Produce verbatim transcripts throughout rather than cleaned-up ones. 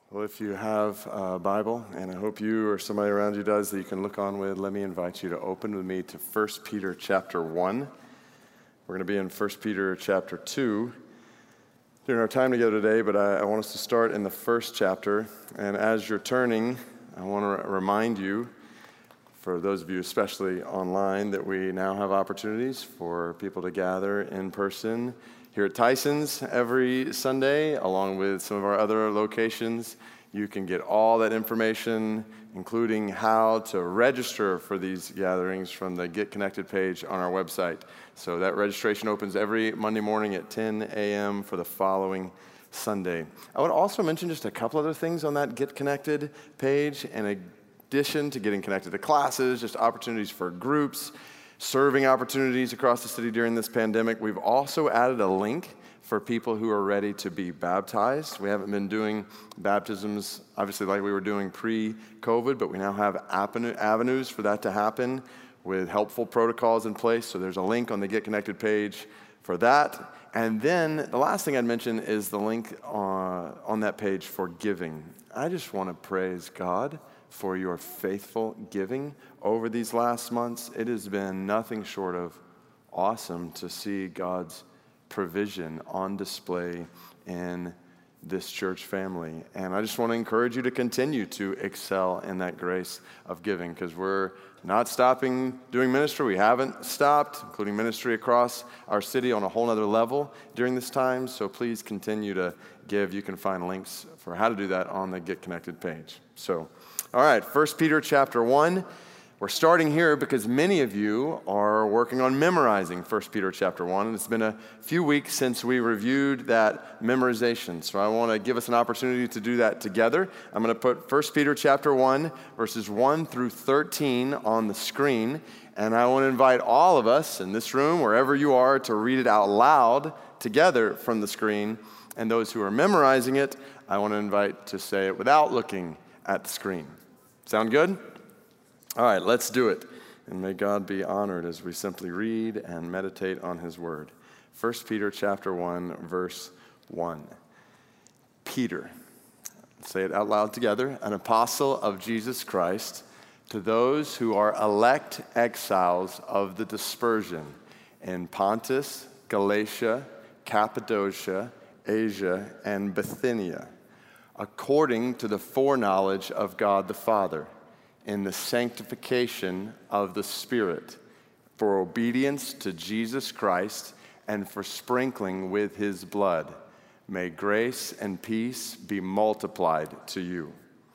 Well, if you have a Bible, and I hope you or somebody around you does that you can look on with, let me invite you to open with me to First Peter chapter one. We're going to be in First Peter chapter two during our time together today, but I, I want us to start in the first chapter. And as you're turning, I want to remind you, for those of you especially online, that we now have opportunities for people to gather in person here at Tyson's every Sunday, along with some of our other locations. You can get all that information, including how to register for these gatherings, from the Get Connected page on our website. So that registration opens every Monday morning at ten a.m. for the following Sunday. I would also mention just a couple other things on that Get Connected page. In addition to getting connected to classes, just opportunities for groups, serving opportunities across the city during this pandemic, we've also added a link for people who are ready to be baptized. We haven't been doing baptisms, obviously, like we were doing pre-COVID, but we now have avenues for that to happen with helpful protocols in place. So there's a link on the Get Connected page for that. And then the last thing I'd mention is the link on, on that page for giving. I just want to praise God for your faithful giving over these last months. It has been nothing short of awesome to see God's provision on display in this church family. And I just want to encourage you to continue to excel in that grace of giving, because we're not stopping doing ministry. We haven't stopped, including ministry across our city on a whole other level during this time. So please continue to give. You can find links for how to do that on the Get Connected page. So, all right, First Peter chapter one. We're starting here because many of you are working on memorizing First Peter chapter one, and it's been a few weeks since we reviewed that memorization. So I want to give us an opportunity to do that together. I'm going to put First Peter chapter one, verses one through thirteen on the screen, and I want to invite all of us in this room, wherever you are, to read it out loud together from the screen. And those who are memorizing it, I want to invite to say it without looking at the screen. Sound good? All right, let's do it. And may God be honored as we simply read and meditate on his word. First Peter chapter one, verse one. Peter, say it out loud together, an apostle of Jesus Christ, to those who are elect exiles of the dispersion in Pontus, Galatia, Cappadocia, Asia, and Bithynia, according to the foreknowledge of God the Father, in the sanctification of the Spirit, for obedience to Jesus Christ and for sprinkling with his blood. May grace and peace be multiplied to you.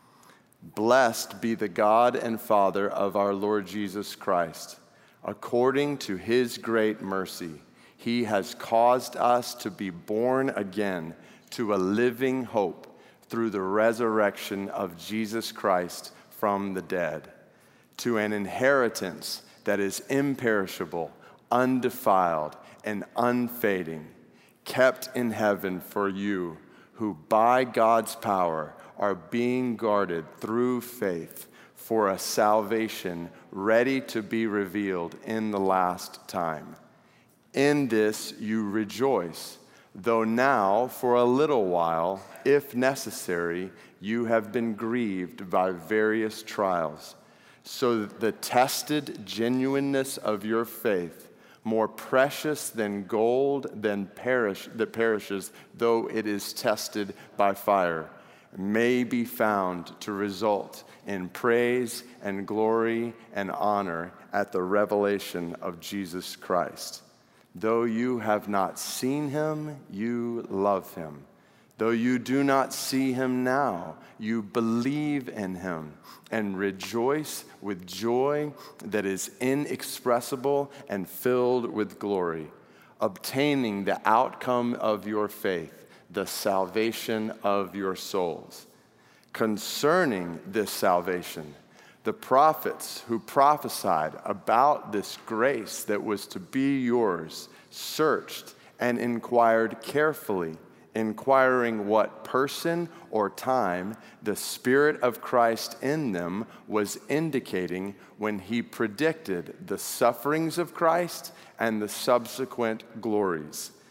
Blessed be the God and Father of our Lord Jesus Christ. According to his great mercy, he has caused us to be born again to a living hope through the resurrection of Jesus Christ from the dead, to an inheritance that is imperishable, undefiled, and unfading, kept in heaven for you, who by God's power are being guarded through faith for a salvation ready to be revealed in the last time. In this you rejoice, though now for a little while, if necessary, you have been grieved by various trials, so that the tested genuineness of your faith, more precious than gold than perish, that perishes, though it is tested by fire, may be found to result in praise and glory and honor at the revelation of Jesus Christ. Though you have not seen him, you love him. Though you do not see him now, you believe in him and rejoice with joy that is inexpressible and filled with glory, obtaining the outcome of your faith, the salvation of your souls. Concerning this salvation, the prophets who prophesied about this grace that was to be yours searched and inquired carefully, inquiring what person or time the Spirit of Christ in them was indicating when he predicted the sufferings of Christ and the subsequent glories.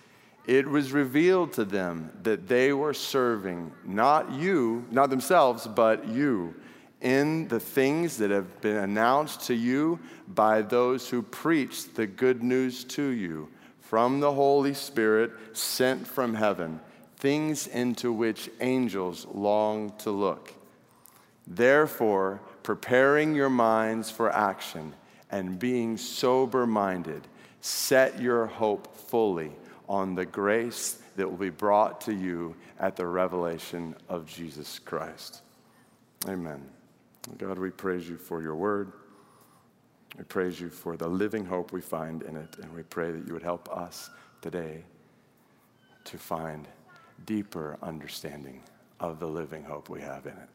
it was revealed to them that they were serving not you, not themselves, but you, in the things that have been announced to you by those who preached the good news to you from the Holy Spirit sent from heaven, things into which angels long to look. Therefore, preparing your minds for action and being sober-minded, set your hope fully on the grace that will be brought to you at the revelation of Jesus Christ. Amen. God, we praise you for your word. We praise you for the living hope we find in it, and we pray that you would help us today to find deeper understanding of the living hope we have in it.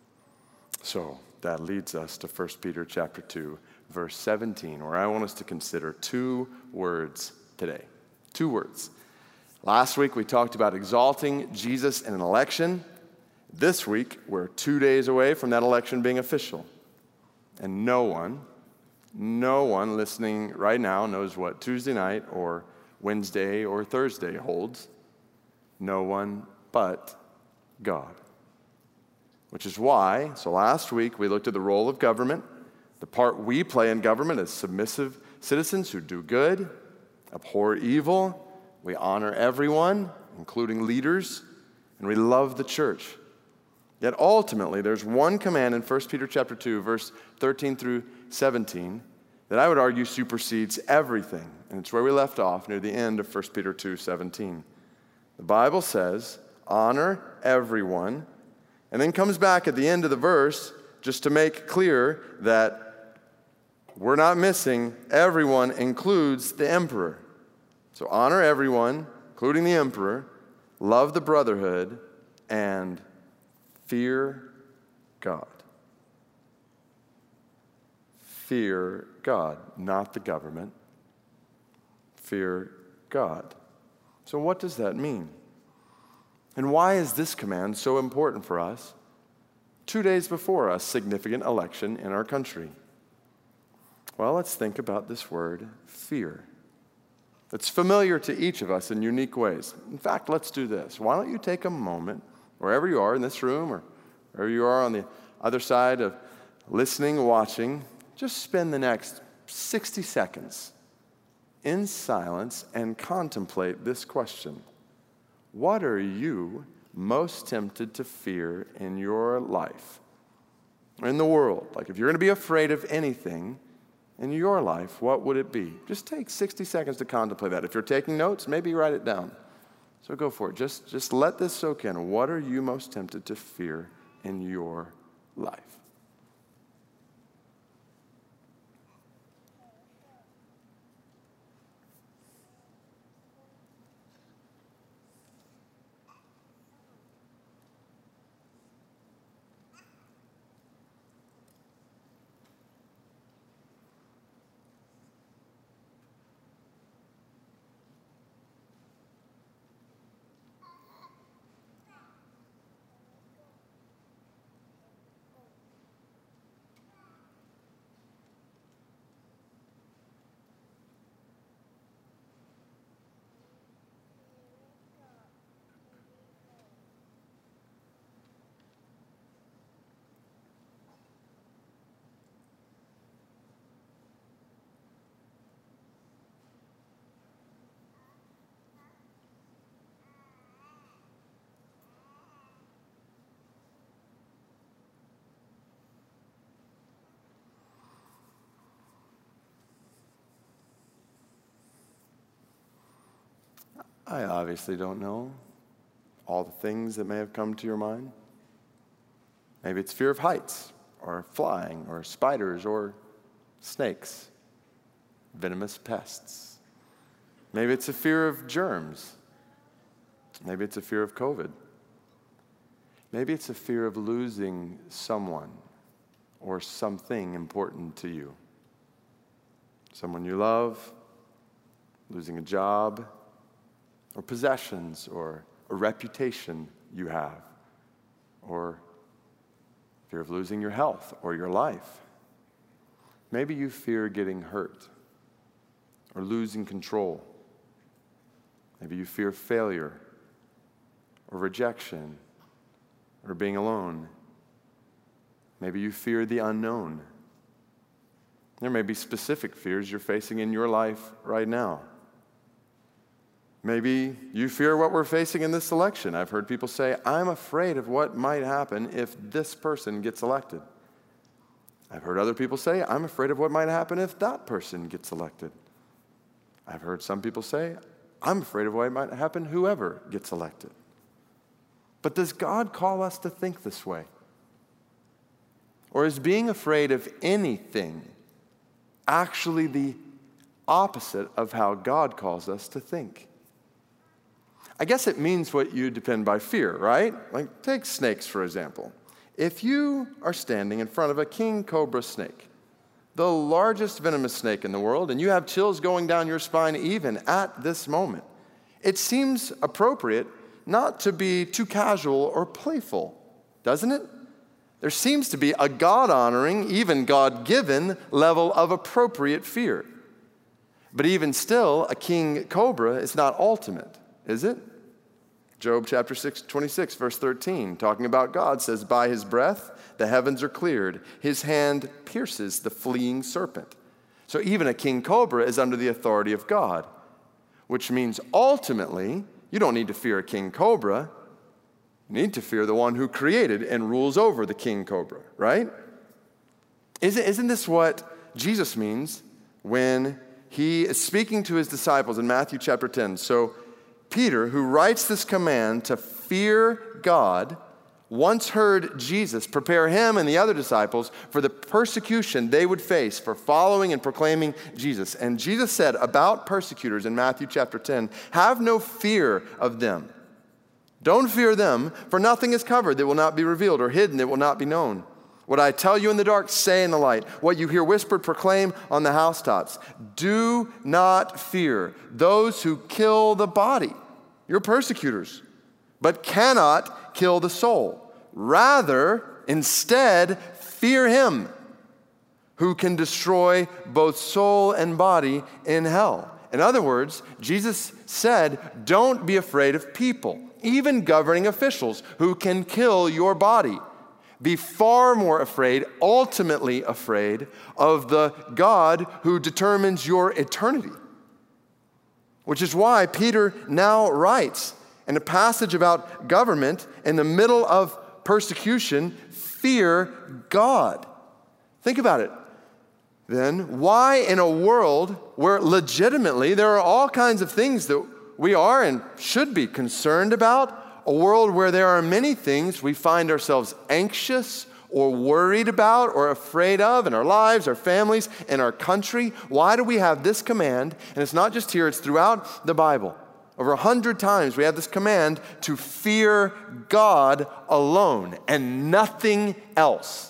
So that leads us to First Peter chapter two, verse seventeen, where I want us to consider two words today. Two words. Last week we talked about exalting Jesus in an election. This week we're two days away from that election being official. And no one, no one listening right now knows what Tuesday night or Wednesday or Thursday holds. No one but God. Which is why, so last week we looked at the role of government, the part we play in government as submissive citizens who do good, abhor evil, we honor everyone, including leaders, and we love the church. Yet ultimately, there's one command in First Peter chapter two, verse thirteen through seventeen, that I would argue supersedes everything. And it's where we left off near the end of First Peter two seventeen. The Bible says, honor everyone, and then comes back at the end of the verse just to make clear that we're not missing everyone includes the emperor. So honor everyone, including the emperor, love the brotherhood, and fear God. Fear God, not the government. Fear God. So what does that mean? And why is this command so important for us two days before a significant election in our country? Well, let's think about this word, fear. It's familiar to each of us in unique ways. In fact, let's do this. Why don't you take a moment, wherever you are in this room or wherever you are on the other side of listening, watching, just spend the next sixty seconds in silence and contemplate this question. What are you most tempted to fear in your life or in the world? Like if you're going to be afraid of anything in your life, what would it be? Just take sixty seconds to contemplate that. If you're taking notes, maybe write it down. So go for it. Just, just let this soak in. What are you most tempted to fear in your life? I obviously don't know all the things that may have come to your mind. Maybe it's fear of heights, or flying, or spiders, or snakes, venomous pests. Maybe it's a fear of germs. Maybe it's a fear of COVID. Maybe it's a fear of losing someone or something important to you. Someone you love, losing a job, or possessions, or a reputation you have, or fear of losing your health or your life. Maybe you fear getting hurt or losing control. Maybe you fear failure or rejection or being alone. Maybe you fear the unknown. There may be specific fears you're facing in your life right now. Maybe you fear what we're facing in this election. I've heard people say, I'm afraid of what might happen if this person gets elected. I've heard other people say, I'm afraid of what might happen if that person gets elected. I've heard some people say, I'm afraid of what might happen whoever gets elected. But does God call us to think this way? Or is being afraid of anything actually the opposite of how God calls us to think? I guess it means what you depend by fear, right? Like, take snakes, for example. If you are standing in front of a king cobra snake, the largest venomous snake in the world, and you have chills going down your spine even at this moment, it seems appropriate not to be too casual or playful, doesn't it? There seems to be a God-honoring, even God-given level of appropriate fear. But even still, a king cobra is not ultimate, is it? Job chapter six, twenty-six, verse thirteen, talking about God, says, by his breath the heavens are cleared. His hand pierces the fleeing serpent. So even a king cobra is under the authority of God, which means ultimately you don't need to fear a king cobra. You need to fear the one who created and rules over the king cobra, right? Isn't, isn't this what Jesus means when he is speaking to his disciples in Matthew chapter ten? So Peter, who writes this command to fear God, once heard Jesus prepare him and the other disciples for the persecution they would face for following and proclaiming Jesus. And Jesus said about persecutors in Matthew chapter ten, have no fear of them. Don't fear them, for nothing is covered that will not be revealed, or hidden that will not be known. What I tell you in the dark, say in the light. What you hear whispered, proclaim on the housetops. Do not fear those who kill the body, your persecutors, but cannot kill the soul. Rather, instead, fear him who can destroy both soul and body in hell. In other words, Jesus said, don't be afraid of people, even governing officials who can kill your body. Be far more afraid, ultimately afraid, of the God who determines your eternity. Which is why Peter now writes in a passage about government in the middle of persecution, fear God. Think about it. Then, why in a world where legitimately there are all kinds of things that we are and should be concerned about, a world where there are many things we find ourselves anxious or worried about or afraid of in our lives, our families, in our country, why do we have this command? And it's not just here, it's throughout the Bible. Over a hundred times we have this command to fear God alone and nothing else.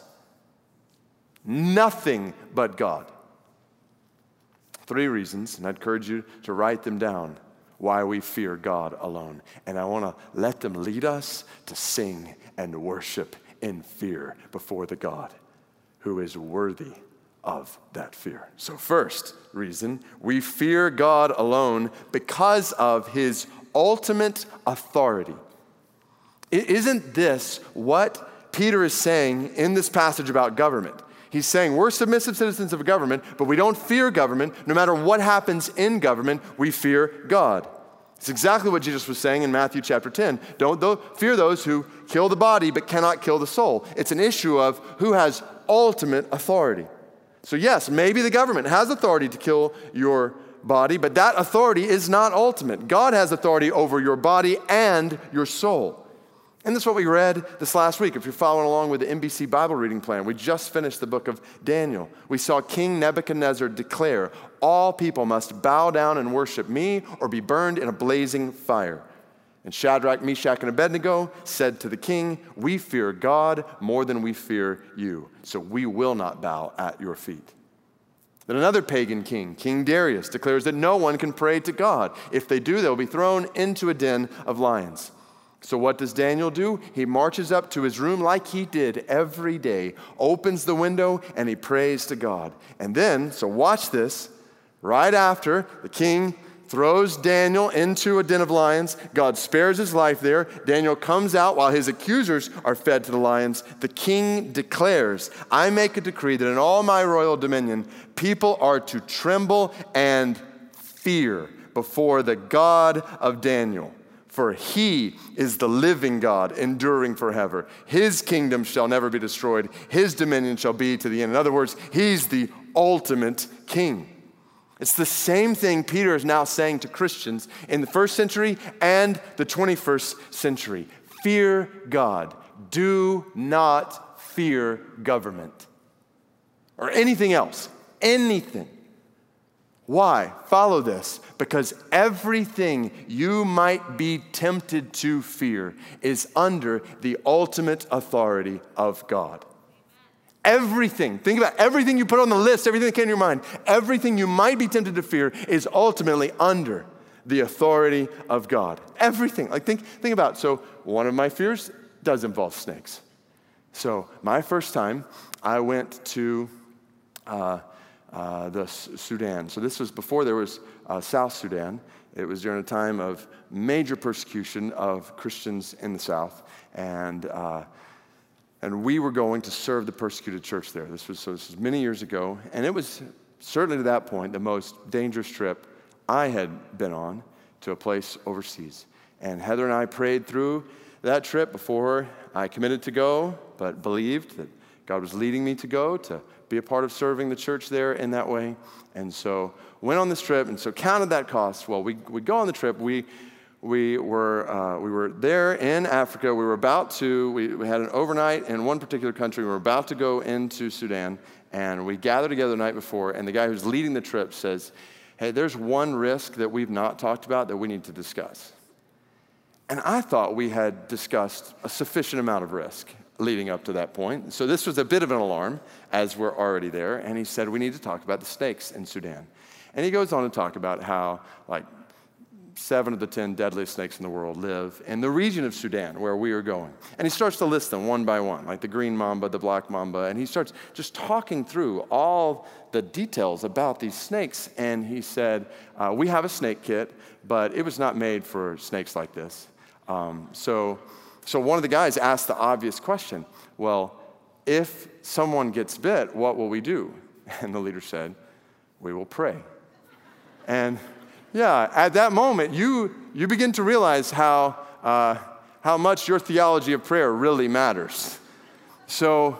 Nothing but God. Three reasons, and I'd encourage you to write them down, why we fear God alone. And I want to let them lead us to sing and worship in fear before the God who is worthy of that fear. So first reason, we fear God alone because of his ultimate authority. Isn't this what Peter is saying in this passage about government? He's saying we're submissive citizens of a government, but we don't fear government. No matter what happens in government, we fear God. It's exactly what Jesus was saying in Matthew chapter ten. Don't th- fear those who kill the body but cannot kill the soul. It's an issue of who has ultimate authority. So yes, maybe the government has authority to kill your body, but that authority is not ultimate. God has authority over your body and your soul. And that's what we read this last week. If you're following along with the N B C Bible reading plan, we just finished the book of Daniel. We saw King Nebuchadnezzar declare, all people must bow down and worship me or be burned in a blazing fire. And Shadrach, Meshach, and Abednego said to the king, we fear God more than we fear you, so we will not bow at your feet. Then another pagan king, King Darius, declares that no one can pray to God. If they do, they'll be thrown into a den of lions. So what does Daniel do? He marches up to his room like he did every day, opens the window, and he prays to God. And then, so watch this, right after the king throws Daniel into a den of lions. God spares his life there. Daniel comes out while his accusers are fed to the lions. The king declares, I make a decree that in all my royal dominion, people are to tremble and fear before the God of Daniel. For he is the living God, enduring forever. His kingdom shall never be destroyed. His dominion shall be to the end. In other words, he's the ultimate king. It's the same thing Peter is now saying to Christians in the first century and the twenty-first century. Fear God. Do not fear government or anything else. Anything. Why? Follow this. Because everything you might be tempted to fear is under the ultimate authority of God. Everything, think about everything you put on the list, everything that came to your mind, everything you might be tempted to fear is ultimately under the authority of God. Everything. Like think, think about, so one of my fears does involve snakes. So my first time, I went to uh, uh, the Sudan. So this was before there was uh, South Sudan. It was during a time of major persecution of Christians in the South. And uh, And we were going to serve the persecuted church there. This was, so this was many years ago. And it was certainly to that point the most dangerous trip I had been on to a place overseas. And Heather and I prayed through that trip before I committed to go, but believed that God was leading me to go, to be a part of serving the church there in that way. And so went on this trip, and so counted that cost. Well, we we go on the trip. We We were uh, we were there in Africa. We were about to, we, we had an overnight in one particular country. We were about to go into Sudan, and we gathered together the night before, and the guy who's leading the trip says, hey, there's one risk that we've not talked about that we need to discuss. And I thought we had discussed a sufficient amount of risk leading up to that point. So this was a bit of an alarm as we're already there, and he said, we need to talk about the snakes in Sudan. And he goes on to talk about how, like, seven of the ten deadliest snakes in the world live in the region of Sudan where we are going. And he starts to list them one by one, like the green mamba, the black mamba, and he starts just talking through all the details about these snakes. And he said, uh, we have a snake kit, but it was not made for snakes like this. Um, so, so one of the guys asked the obvious question, well, if someone gets bit, what will we do? And the leader said, we will pray. And yeah, at that moment, you you begin to realize how uh, how much your theology of prayer really matters. So,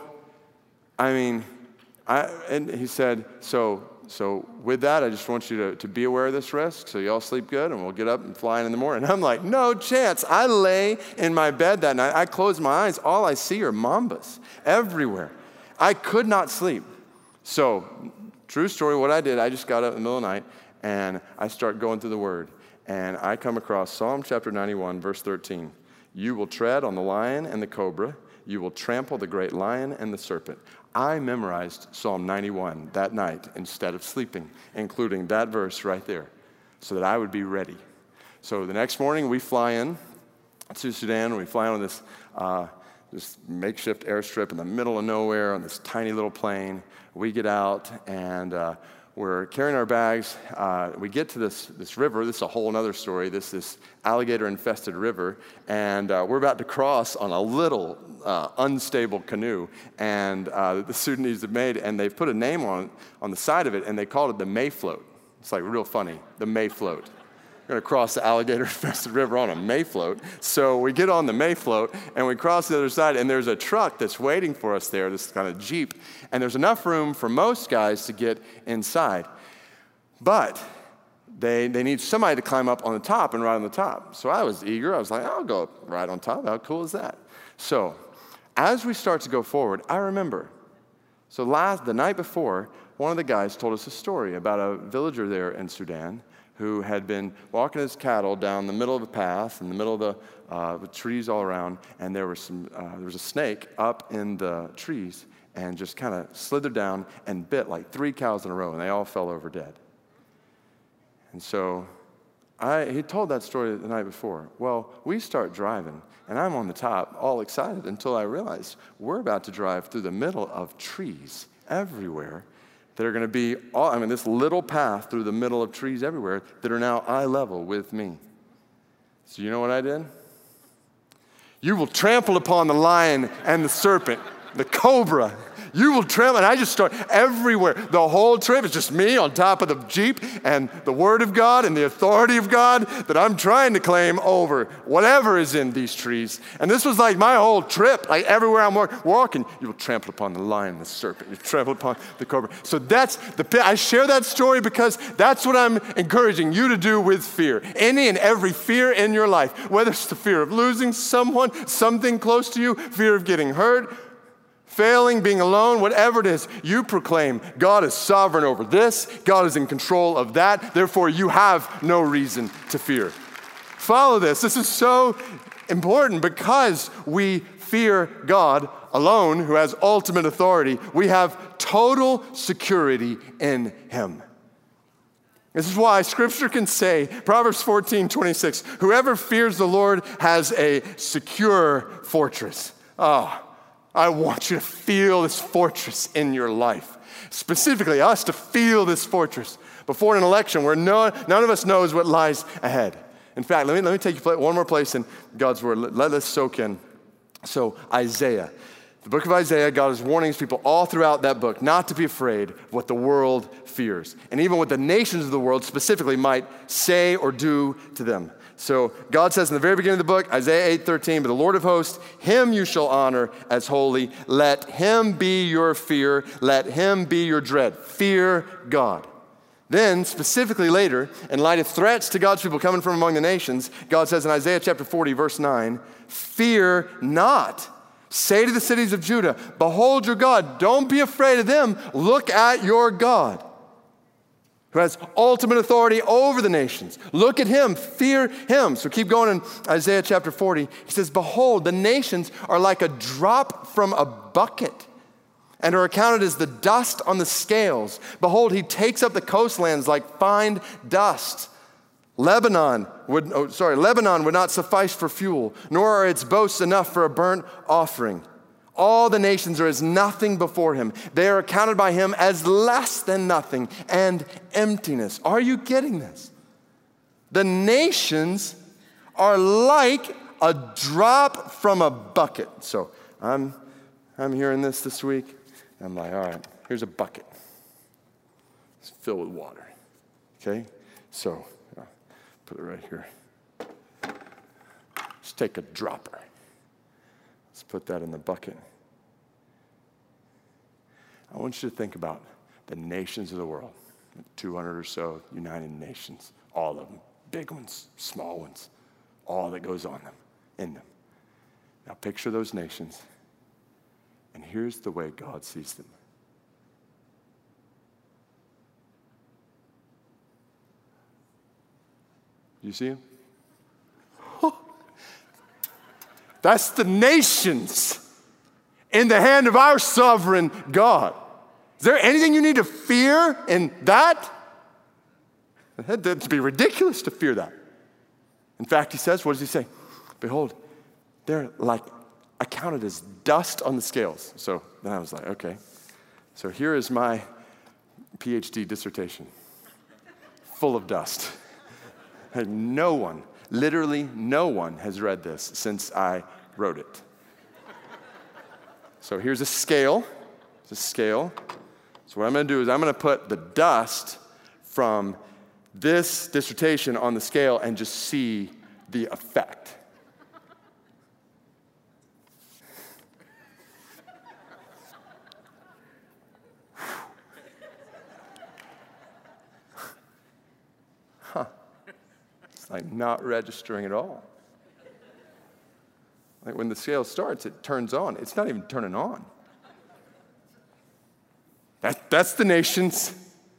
I mean, I, and he said, so so with that, I just want you to, to be aware of this risk, so you all sleep good, and we'll get up and fly in, in the morning. And I'm like, no chance. I lay in my bed that night. I close my eyes. All I see are mambas everywhere. I could not sleep. So, true story, what I did, I just got up in the middle of the night, and I start going through the Word, and I come across Psalm chapter ninety-one, verse thirteen. You will tread on the lion and the cobra. You will trample the great lion and the serpent. I memorized Psalm ninety-one that night instead of sleeping, including that verse right there, so that I would be ready. So the next morning, we fly in to Sudan. We fly on this, uh, this makeshift airstrip in the middle of nowhere on this tiny little plane. We get out, and uh, we're carrying our bags. Uh, we get to this, this river. This is a whole other story. This this alligator-infested river. And uh, we're about to cross on a little uh, unstable canoe. And uh, the Sudanese have made, and they've put a name on on the side of it, and they called it the Mayfloat. It's like real funny, the Mayfloat. We're going to cross the alligator-infested river on a Mayfloat. So we get on the Mayfloat, and we cross the other side, and there's a truck that's waiting for us there, this kind of Jeep. And there's enough room for most guys to get inside. But they they need somebody to climb up on the top and ride on the top. So I was eager. I was like, I'll go right on top. How cool is that? So as we start to go forward, I remember. So last the night before, one of the guys told us a story about a villager there in Sudan who had been walking his cattle down the middle of a path, in the middle of the uh, with trees all around, and there was some uh, there was a snake up in the trees, and just kind of slithered down and bit like three cows in a row, and they all fell over dead. And so I, he told that story the night before. Well, we start driving, and I'm on the top, all excited, until I realize we're about to drive through the middle of trees everywhere, that are going to be, all, I mean, this little path through the middle of trees everywhere that are now eye level with me. So you know what I did? You will trample upon the lion and the serpent, the cobra. You will trample, and I just start everywhere. The whole trip is just me on top of the Jeep and the Word of God and the authority of God that I'm trying to claim over whatever is in these trees. And this was like my whole trip, like everywhere I'm walking, you will trample upon the lion, the serpent, you trample upon the cobra. So that's the, I share that story because that's what I'm encouraging you to do with fear. Any and every fear in your life, whether it's the fear of losing someone, something close to you, fear of getting hurt, failing, being alone, whatever it is, you proclaim God is sovereign over this, God is in control of that, therefore you have no reason to fear. Follow this. This is so important because we fear God alone, who has ultimate authority. We have total security in Him. This is why Scripture can say, Proverbs fourteen twenty-six, whoever fears the Lord has a secure fortress. Oh, I want you to feel this fortress in your life. Specifically, us to feel this fortress before an election where no, none of us knows what lies ahead. In fact, let me, let me take you one more place in God's Word. Let, let this soak in. So, Isaiah. The book of Isaiah, God is warning his people all throughout that book not to be afraid of what the world fears, and even what the nations of the world specifically might say or do to them. So God says in the very beginning of the book, Isaiah eight thirteen, but the Lord of hosts, him you shall honor as holy. Let him be your fear. Let him be your dread. Fear God. Then, specifically later, in light of threats to God's people coming from among the nations, God says in Isaiah chapter forty, verse nine, fear not. Say to the cities of Judah, behold your God. Don't be afraid of them. Look at your God, who has ultimate authority over the nations. Look at him, fear him. So keep going in Isaiah chapter forty. He says, behold, the nations are like a drop from a bucket and are accounted as the dust on the scales. Behold, he takes up the coastlands like fine dust. Lebanon would, oh, sorry, Lebanon would not suffice for fuel, nor are its boasts enough for a burnt offering. All the nations are as nothing before him. They are accounted by him as less than nothing and emptiness. Are you getting this? The nations are like a drop from a bucket. So I'm, I'm hearing this this week. I'm like, all right, here's a bucket. It's filled with water. Okay? So uh, put it right here. Let's take a dropper. Let's put that in the bucket. I want you to think about the nations of the world, two hundred or so United Nations, all of them, big ones, small ones, all that goes on them, in them. Now picture those nations, and here's the way God sees them. You see them? That's the nations in the hand of our sovereign God. Is there anything you need to fear in that? That'd be ridiculous to fear that. In fact, he says, what does he say? Behold, they're like accounted as dust on the scales. So then I was like, okay. So here is my P H D dissertation, full of dust. And no one, literally no one has read this since I wrote it. So here's a scale. It's a scale. So what I'm going to do is I'm going to put the dust from this dissertation on the scale and just see the effect. Huh. It's like not registering at all. Like when the scale starts, it turns on. It's not even turning on. That, that's the nations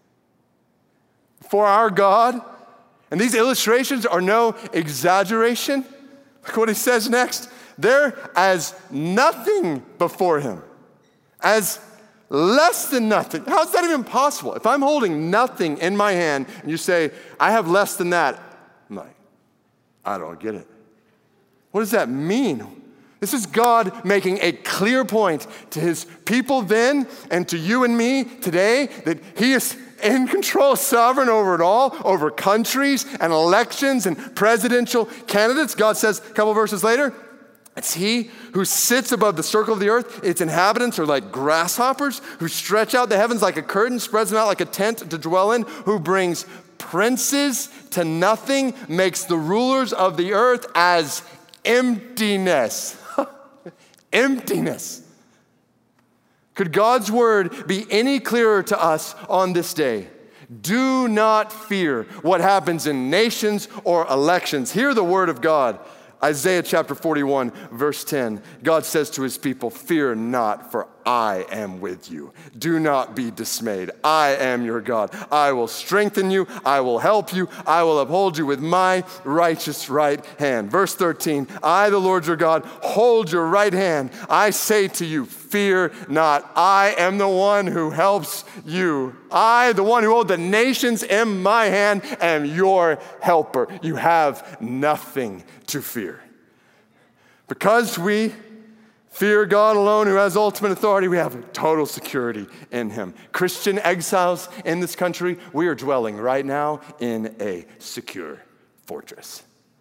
for our God. And these illustrations are no exaggeration. Look what he says next. They're as nothing before him, as less than nothing. How is that even possible? If I'm holding nothing in my hand and you say, I have less than that, I'm like, I don't get it. What does that mean? This is God making a clear point to his people then and to you and me today that he is in control, sovereign over it all, over countries and elections and presidential candidates. God says a couple verses later, it's he who sits above the circle of the earth. Its inhabitants are like grasshoppers, who stretch out the heavens like a curtain, spreads them out like a tent to dwell in, who brings princes to nothing, makes the rulers of the earth as emptiness. Emptiness. Could God's word be any clearer to us on this day? Do not fear what happens in nations or elections. Hear the word of God. Isaiah chapter forty-one, verse ten. God says to his people, fear not, for I am with you. Do not be dismayed. I am your God. I will strengthen you. I will help you. I will uphold you with my righteous right hand. Verse thirteen, I, the Lord your God, hold your right hand. I say to you, fear not. I am the one who helps you. I, the one who hold the nations in my hand, am your helper. You have nothing to fear. Because we fear God alone, who has ultimate authority, we have total security in him. Christian exiles in this country, we are dwelling right now in a secure fortress.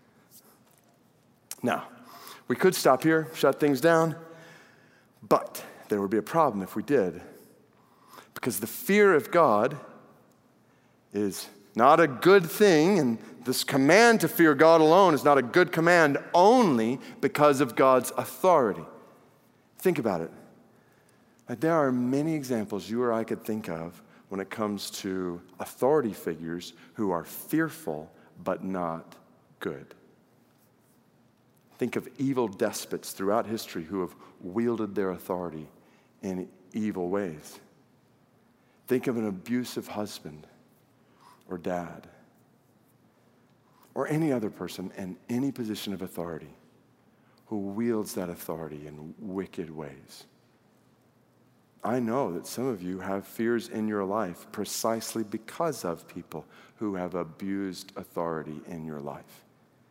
Now, we could stop here, shut things down, but there would be a problem if we did. Because the fear of God is not a good thing, and this command to fear God alone is not a good command only because of God's authority. Think about it. Like, there are many examples you or I could think of when it comes to authority figures who are fearful but not good. Think of evil despots throughout history who have wielded their authority in evil ways. Think of an abusive husband or dad or any other person in any position of authority who wields that authority in wicked ways. I know that some of you have fears in your life precisely because of people who have abused authority in your life.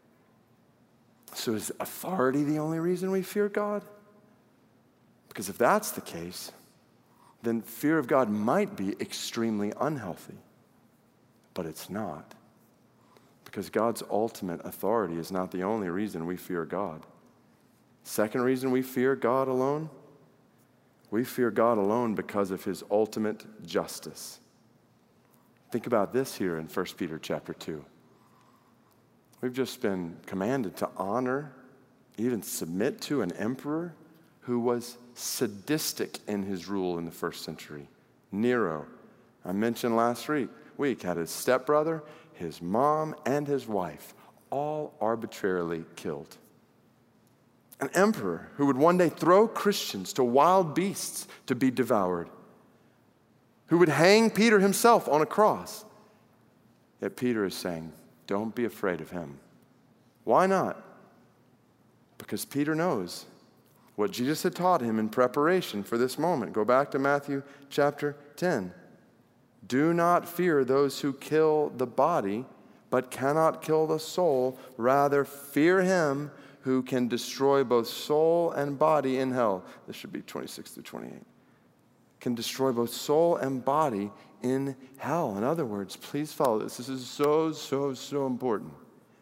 So is authority the only reason we fear God? Because if that's the case, then fear of God might be extremely unhealthy. But it's not. Because God's ultimate authority is not the only reason we fear God. Second reason we fear God alone, we fear God alone because of his ultimate justice. Think about this here in First Peter chapter two. We've just been commanded to honor, even submit to an emperor who was sadistic in his rule in the first century. Nero, I mentioned last week, week had his stepbrother, his mom, and his wife all arbitrarily killed. An emperor who would one day throw Christians to wild beasts to be devoured, who would hang Peter himself on a cross. Yet Peter is saying, don't be afraid of him. Why not? Because Peter knows what Jesus had taught him in preparation for this moment. Go back to Matthew chapter ten. Do not fear those who kill the body, but cannot kill the soul. Rather, fear him who can destroy both soul and body in hell. This should be twenty-six through twenty-eight. Can destroy both soul and body in hell. In other words, please follow this. This is so, so, so important.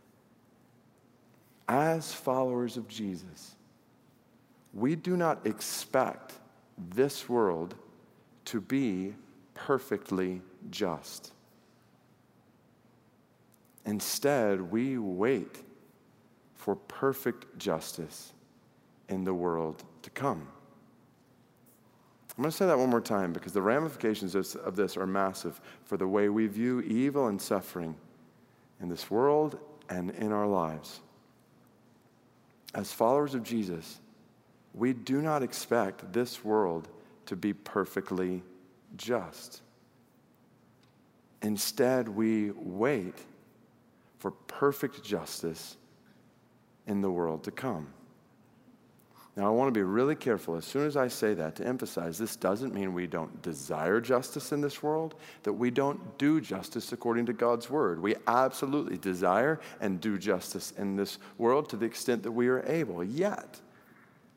As followers of Jesus, we do not expect this world to be perfectly just. Instead, we wait for perfect justice in the world to come. I'm going to say that one more time because the ramifications of this are massive for the way we view evil and suffering in this world and in our lives. As followers of Jesus, we do not expect this world to be perfectly just. Instead, we wait for perfect justice in the world to come. Now, I want to be really careful as soon as I say that to emphasize this doesn't mean we don't desire justice in this world, that we don't do justice according to God's word. We absolutely desire and do justice in this world to the extent that we are able. Yet,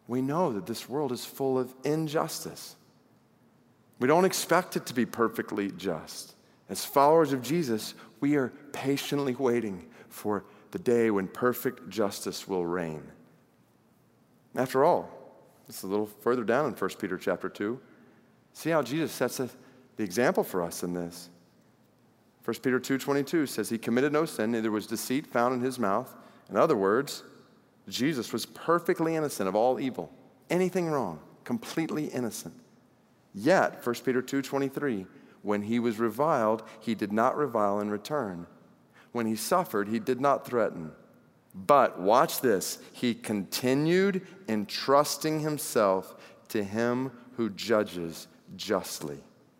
we know that this world is full of injustice. We don't expect it to be perfectly just. As followers of Jesus, we are patiently waiting for the day when perfect justice will reign. After all, it's a little further down in First Peter chapter two. See how Jesus sets the example for us in this. First Peter two twenty-two says, he committed no sin, neither was deceit found in his mouth. In other words, Jesus was perfectly innocent of all evil, anything wrong, completely innocent. Yet, First Peter two twenty-three, when he was reviled, he did not revile in return. When he suffered, he did not threaten. But, watch this, he continued entrusting himself to him who judges justly.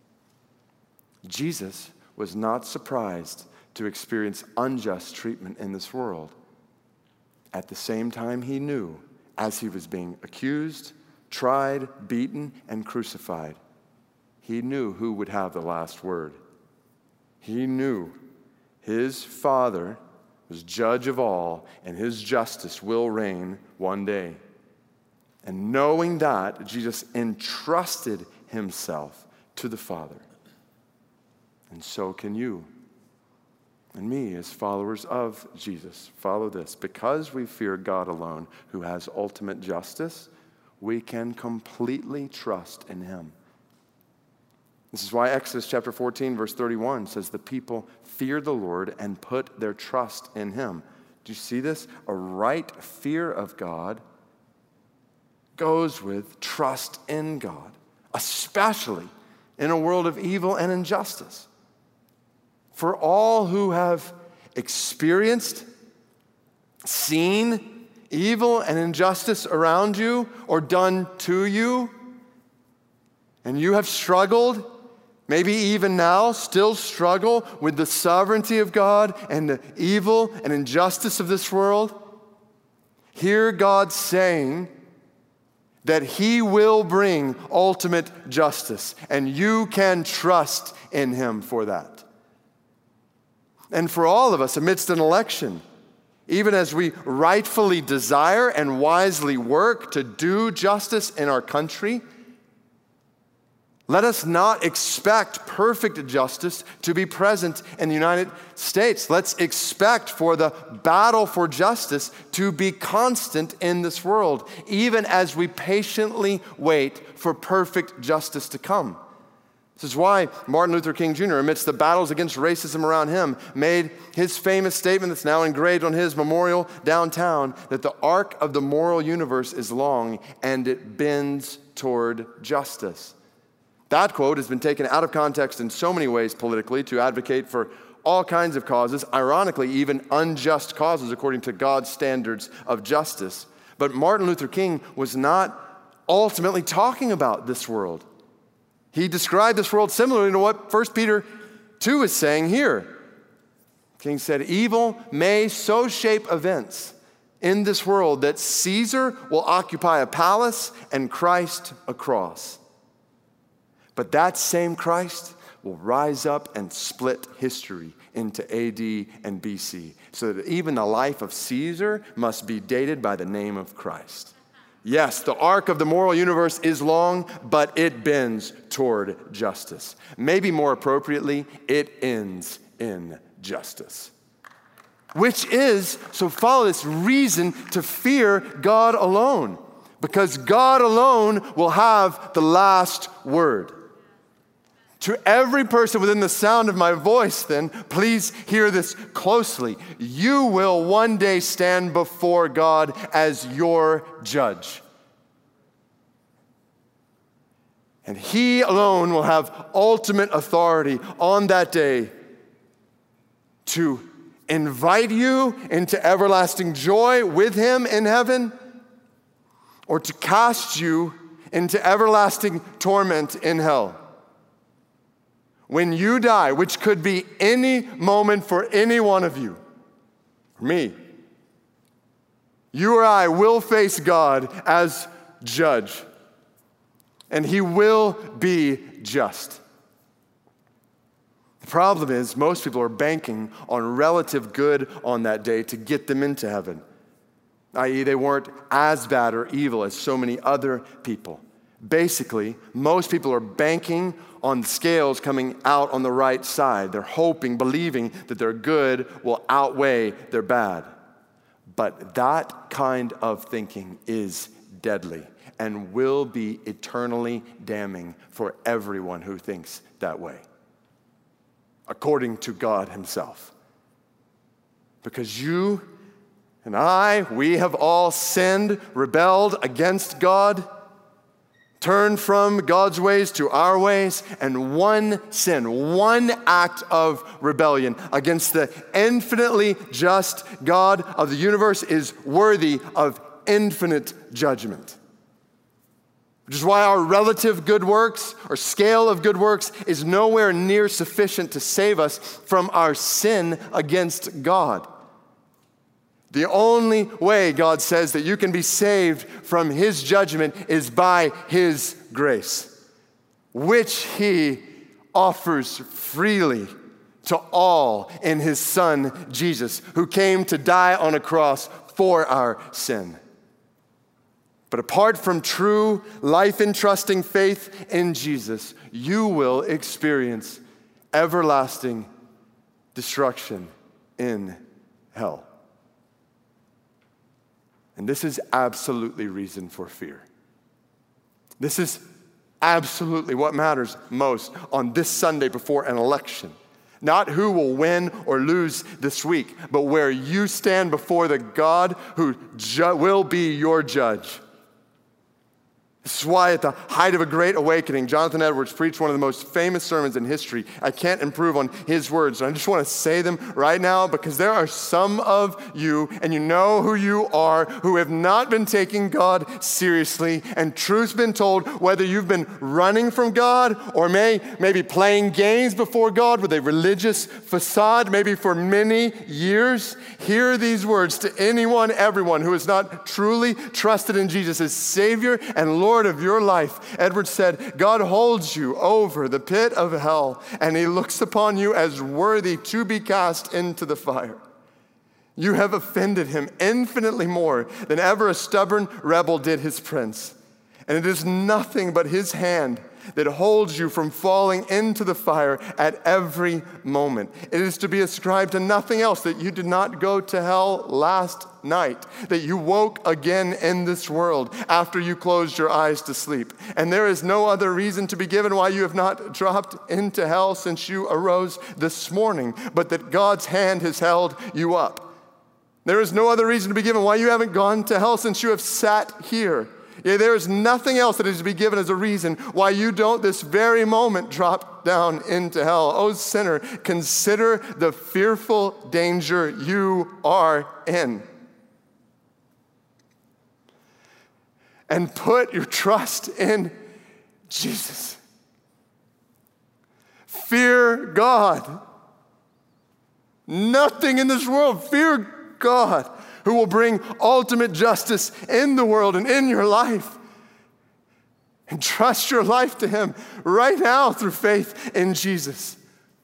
Jesus was not surprised to experience unjust treatment in this world. At the same time, he knew, as he was being accused, tried, beaten, and crucified, he knew who would have the last word. He knew his Father was judge of all, and his justice will reign one day. And knowing that, Jesus entrusted himself to the Father. And so can you and me as followers of Jesus. Follow this. Because we fear God alone, who has ultimate justice, we can completely trust in him. This is why Exodus chapter fourteen, verse thirty-one says, the people feared the Lord and put their trust in him. Do you see this? A right fear of God goes with trust in God, especially in a world of evil and injustice. For all who have experienced, seen evil and injustice around you or done to you, and you have struggled, maybe even now still struggle with the sovereignty of God and the evil and injustice of this world, hear God saying that he will bring ultimate justice, and you can trust in him for that. And for all of us, amidst an election, even as we rightfully desire and wisely work to do justice in our country, let us not expect perfect justice to be present in the United States. Let's expect for the battle for justice to be constant in this world, even as we patiently wait for perfect justice to come. This is why Martin Luther King Junior, amidst the battles against racism around him, made his famous statement that's now engraved on his memorial downtown, that the arc of the moral universe is long and it bends toward justice. That quote has been taken out of context in so many ways politically to advocate for all kinds of causes, ironically, even unjust causes according to God's standards of justice. But Martin Luther King was not ultimately talking about this world. He described this world similarly to what First Peter two is saying here. King said, evil may so shape events in this world that Caesar will occupy a palace and Christ a cross. But that same Christ will rise up and split history into A D and B C, so that even the life of Caesar must be dated by the name of Christ. Yes, the arc of the moral universe is long, but it bends toward justice. Maybe more appropriately, it ends in justice. Which is, so follow this, reason to fear God alone, because God alone will have the last word. To every person within the sound of my voice, then, please hear this closely. You will one day stand before God as your judge. And he alone will have ultimate authority on that day to invite you into everlasting joy with him in heaven, or to cast you into everlasting torment in hell. When you die, which could be any moment for any one of you, me, you or I will face God as judge, and he will be just. The problem is most people are banking on relative good on that day to get them into heaven. that is they weren't as bad or evil as so many other people. Basically, most people are banking on the scales coming out on the right side. They're hoping, believing that their good will outweigh their bad. But that kind of thinking is deadly and will be eternally damning for everyone who thinks that way, according to God himself. Because you and I, we have all sinned, rebelled against God, turned from God's ways to our ways, and one sin, one act of rebellion against the infinitely just God of the universe is worthy of infinite judgment. Which is why our relative good works, or scale of good works, is nowhere near sufficient to save us from our sin against God. The only way, God says, that you can be saved from his judgment is by his grace, which he offers freely to all in his Son, Jesus, who came to die on a cross for our sin. But apart from true life-entrusting faith in Jesus, you will experience everlasting destruction in hell. And this is absolutely reason for fear. This is absolutely what matters most on this Sunday before an election. Not who will win or lose this week, but where you stand before the God who ju- will be your judge. This is why at the height of a great awakening, Jonathan Edwards preached one of the most famous sermons in history. I can't improve on his words, and I just want to say them right now because there are some of you, and you know who you are, who have not been taking God seriously, and truth's been told, whether you've been running from God or may maybe playing games before God with a religious facade, maybe for many years. Hear these words to anyone, everyone who has not truly trusted in Jesus as Savior and Lord of your life. Edwards said, God holds you over the pit of hell, and he looks upon you as worthy to be cast into the fire. You have offended him infinitely more than ever a stubborn rebel did his prince. And it is nothing but his hand that holds you from falling into the fire at every moment. It is to be ascribed to nothing else that you did not go to hell last night, that you woke again in this world after you closed your eyes to sleep. And there is no other reason to be given why you have not dropped into hell since you arose this morning, but that God's hand has held you up. There is no other reason to be given why you haven't gone to hell since you have sat here. Yeah, there is nothing else that is to be given as a reason why you don't this very moment drop down into hell. Oh, sinner, consider the fearful danger you are in. And put your trust in Jesus. Fear God. Nothing in this world. Fear God, who will bring ultimate justice in the world and in your life. And trust your life to him right now through faith in Jesus.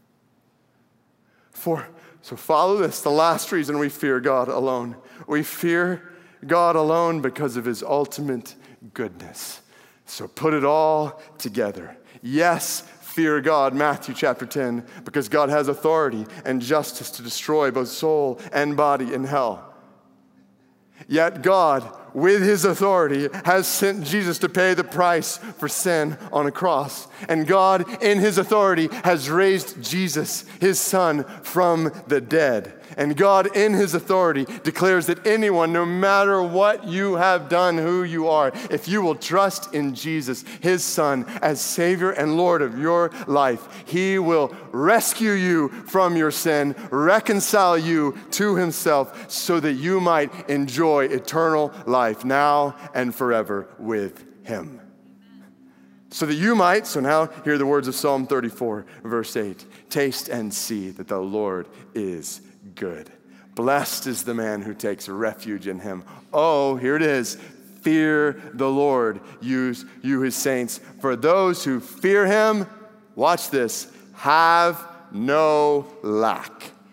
For, so follow this, the last reason we fear God alone. We fear God alone because of his ultimate goodness. So put it all together. Yes, fear God, Matthew chapter ten, because God has authority and justice to destroy both soul and body in hell. Yet God, with his authority, has sent Jesus to pay the price for sin on a cross. And God, in his authority, has raised Jesus, his Son, from the dead. And God, in his authority, declares that anyone, no matter what you have done, who you are, if you will trust in Jesus, his Son, as Savior and Lord of your life, he will rescue you from your sin, reconcile you to himself, so that you might enjoy eternal life now and forever with him. So that you might, so now hear the words of Psalm thirty-four, verse eight. Taste and see that the Lord is good. Blessed is the man who takes refuge in him. Oh, here it is. Fear the Lord, you, you his saints. For those who fear him, watch this, have no lack.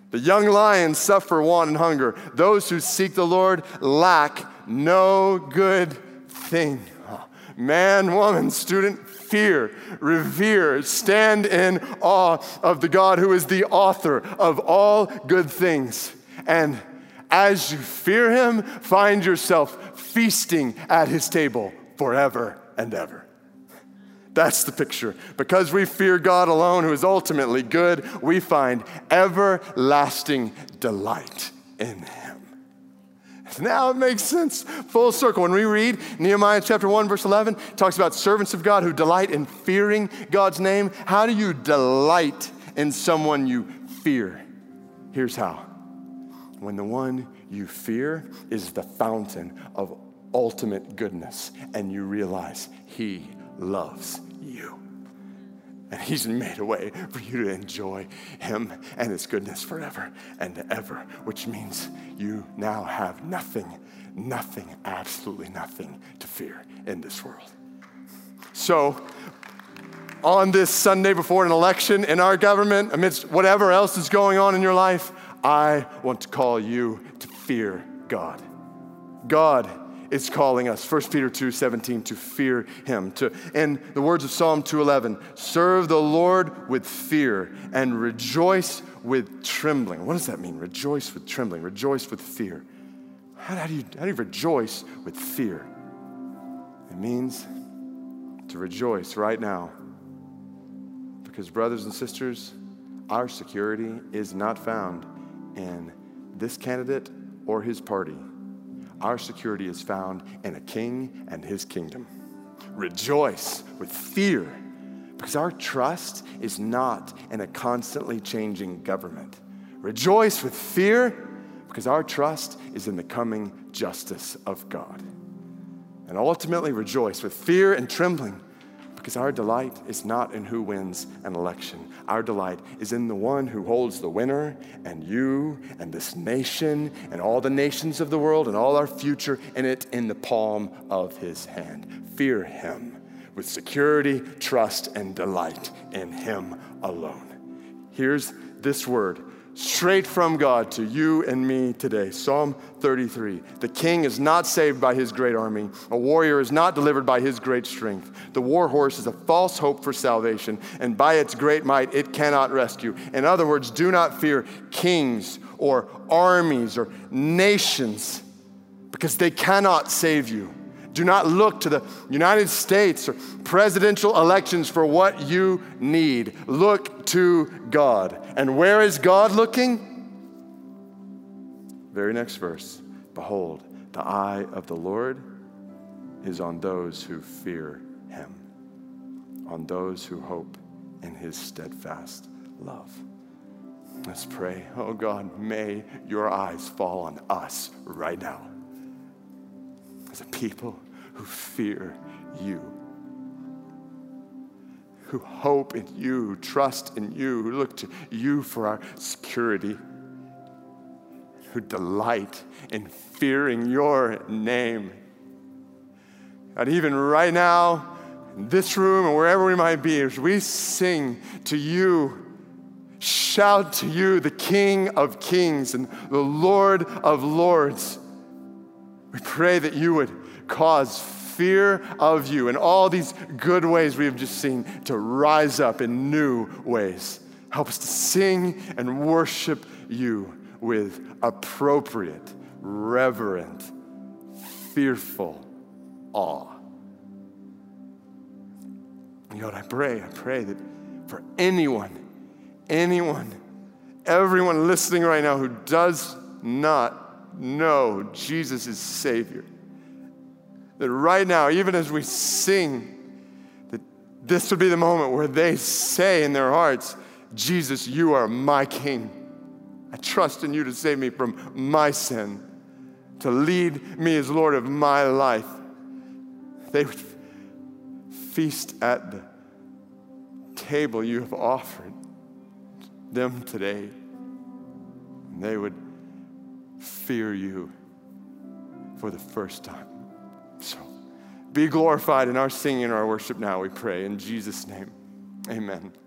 The young lions suffer want and hunger. Those who seek the Lord lack no good thing. Man, woman, student, fear, revere, stand in awe of the God who is the author of all good things. And as you fear him, find yourself feasting at his table forever and ever. That's the picture. Because we fear God alone, who is ultimately good, we find everlasting delight in him. Now it makes sense. Full circle. When we read Nehemiah chapter one, verse eleven, it talks about servants of God who delight in fearing God's name. How do you delight in someone you fear? Here's how. When the one you fear is the fountain of ultimate goodness, and you realize he loves you. And he's made a way for you to enjoy him and his goodness forever and ever, which means you now have nothing, nothing, absolutely nothing to fear in this world. So, on this Sunday before an election in our government, amidst whatever else is going on in your life, I want to call you to fear God. God is calling us, First Peter two seventeen, to fear him. To, in the words of Psalm two eleven, serve the Lord with fear and rejoice with trembling. What does that mean? Rejoice with trembling, rejoice with fear. How, how, do you, how do you rejoice with fear? It means to rejoice right now. Because brothers and sisters, our security is not found in this candidate or his party. Our security is found in a king and his kingdom. Rejoice with fear, because our trust is not in a constantly changing government. Rejoice with fear, because our trust is in the coming justice of God. And ultimately rejoice with fear and trembling, because our delight is not in who wins an election. Our delight is in the one who holds the winner, and you and this nation and all the nations of the world and all our future in it in the palm of his hand. Fear him with security, trust, and delight in him alone. Here's this word straight from God to you and me today. Psalm thirty-three. The king is not saved by his great army. A warrior is not delivered by his great strength. The war horse is a false hope for salvation, and by its great might it cannot rescue. In other words, do not fear kings or armies or nations, because they cannot save you. Do not look to the United States or presidential elections for what you need. Look to God. And where is God looking? Very next verse. Behold, the eye of the Lord is on those who fear him, on those who hope in his steadfast love. Let's pray. Oh God, may your eyes fall on us right now as a people who fear you, who hope in you, who trust in you, who look to you for our security, who delight in fearing your name. And even right now, in this room or wherever we might be, as we sing to you, shout to you, the King of Kings and the Lord of Lords, we pray that you would cause fear of you and all these good ways we have just seen to rise up in new ways. Help us to sing and worship you with appropriate, reverent, fearful awe. God, I pray, I pray that for anyone, anyone, everyone listening right now who does not know Jesus is Savior, that right now, even as we sing, that this would be the moment where they say in their hearts, Jesus, you are my King. I trust in you to save me from my sin, to lead me as Lord of my life. They would feast at the table you have offered them today. And they would fear you for the first time. So be glorified in our singing and our worship now, we pray. In Jesus' name, amen.